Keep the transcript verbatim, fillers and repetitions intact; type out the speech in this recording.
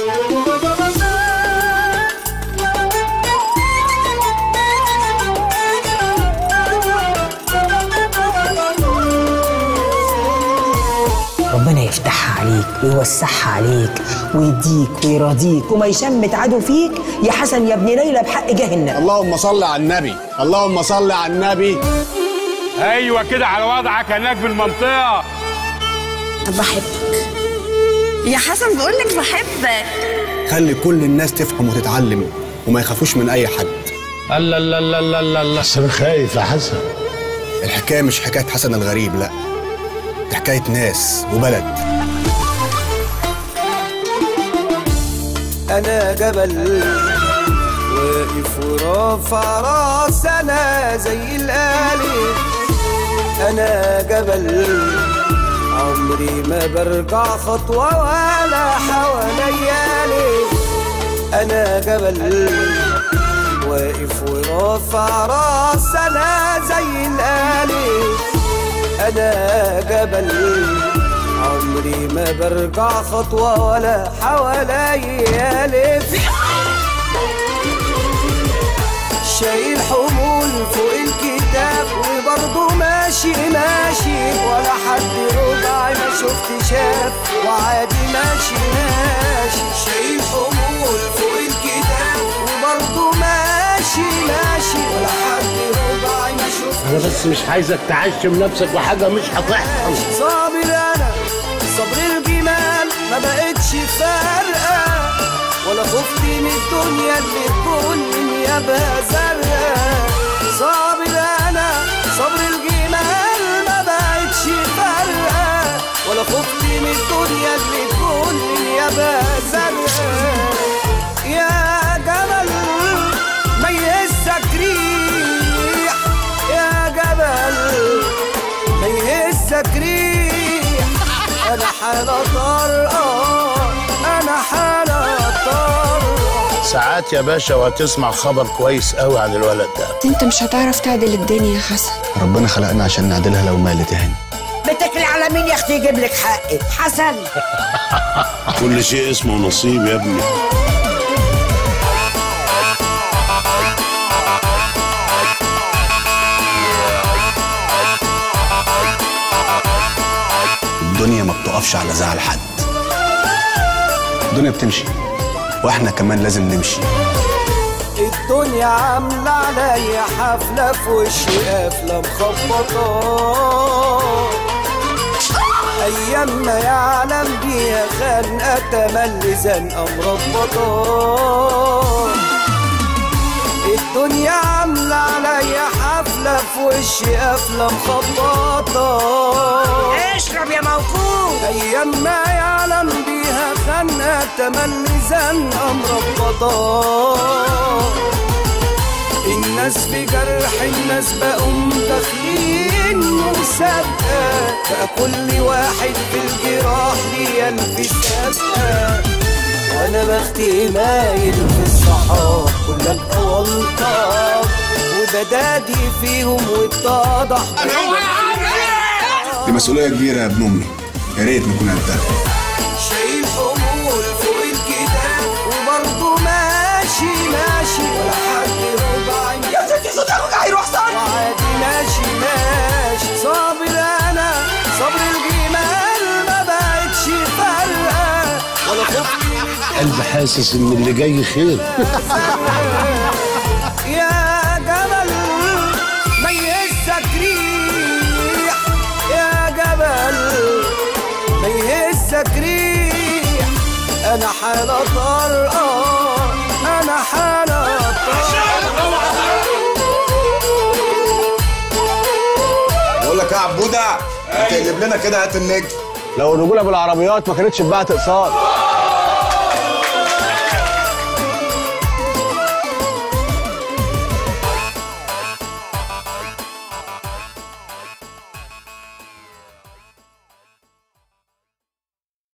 ربنا يفتحها عليك ويوسعها عليك ويديك ويراضيك وما يشمت عدو فيك يا حسن يا ابن ليلى بحق جاه النبي. اللهم صل على النبي، اللهم صل على النبي. ايوه كده على وضعك هناك في المنطقه. بحبك يا حسن، بقولك بحبك. خلي كل الناس تفهم وتتعلم وما يخافوش من اي حد. الله الله الله الله الله الله، بس انا خايف يا حسن. الحكايه مش حكايه حسن الغريب، لا دي حكايه ناس وبلد. انا جبل واقف ورافع راس، انا زي الآلي. انا جبل عمري ما برجع خطوه ولا حواليالي. انا جبل واقف ورافع راس، انا زي الآلي. انا جبل عمري ما برجع خطوه ولا حواليا لف. شايل حمول فوق الكتاب وبرضه ماشي ماشي، ولا حد ربعي ما شفت شاف وعادي ماشي ماشي. شايل حمول فوق الكتاب وبرضه ماشي ماشي، ولا حد ربعي ما شفت. انا بس مش عايزك تعشم نفسك وحاجه مش هتحصل. صابر انا صبر الجمال ما بقتش فارقه، ولا خفت من الدنيا اللي تكون من يابها زرقاء. صابر انا صبر الجمال ما بقتش فارقه، ولا خفت من الدنيا اللي تكون من يابها زرقاء. يا جبل ما يهزك ريح، يا جبل ما يهزك ريح. انا حالة طارئة، انا حالة طارئة. ساعات يا باشا وهتسمع خبر كويس قوي عن الولد ده. انت مش هتعرف تعدل الدنيا يا حسن. ربنا خلقنا عشان نعدلها لو مالت هنا. بتكلي على مين يا اختي يجيب لك حقك حسن؟ كل شيء اسمه نصيب يا ابني. الدنيا ما بتقفش على زعل حد، الدنيا بتمشي واحنا كمان لازم نمشي. الدنيا عاملة عليا حفلة في وشي قافلة مخبطة، أيام ما يعلم بيها خانقة تملي زنقة مربطة. الدنيا عاملة عليا حفلة في وشي قافلة مخبطة. اشرب يا موقوف. أيام ما يعلم بيها خانقة تملي زنقة مربطة. الناس في جرح الناس بقوا داخلين مسابقة، بقى كل واحد في الجراح بينفي سابقة. وانا بختي مايل في الصحاب كلك أولطة، وبدادي فيهم واتضح. دي مسؤولية كبيرة يا ابن أمي، يا ريت نكون قدها. شايل حمول فوق الكتاب وبرضه ماشي ماشي، ولا حد ربعي. يا ستي صوتك هيروح صار. وعادي ماشي ماشي. صابر انا صبر الجمال ما بقتش فارقه، ولا خفت. قلبي حاسس ان اللي جاي خير. يا جبل ما يهزك ريح، يا جبل ما يهزك ريح. انا حالة طارئة، انا حالة طارئة. بقول لك يا عبودة، تقلب لنا كده هات النجم. لو الرجولة بالعربيات ما كانتش اتباعت اقساط.